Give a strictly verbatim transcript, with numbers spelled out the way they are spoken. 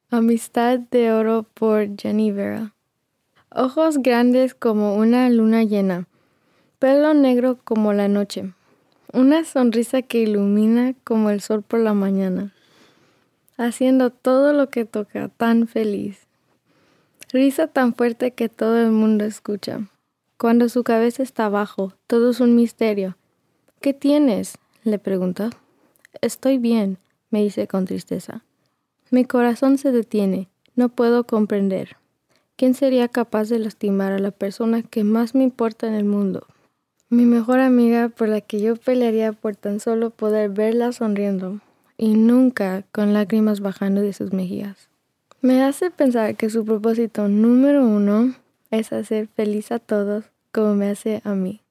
Amistad de oro por Jenny Vera. Ojos grandes como una luna llena, pelo negro como la noche, una sonrisa que ilumina como el sol por la mañana, haciendo todo lo que toca tan feliz. Risa tan fuerte que todo el mundo escucha. Cuando su cabeza está abajo, todo es un misterio. ¿Qué tienes?, le pregunto. Estoy bien, me dice con tristeza. Mi corazón se detiene, no puedo comprender. ¿Quién sería capaz de lastimar a la persona que más me importa en el mundo? Mi mejor amiga, por la que yo pelearía por tan solo poder verla sonriendo y nunca con lágrimas bajando de sus mejillas. Me hace pensar que su propósito número uno es hacer feliz a todos como me hace a mí.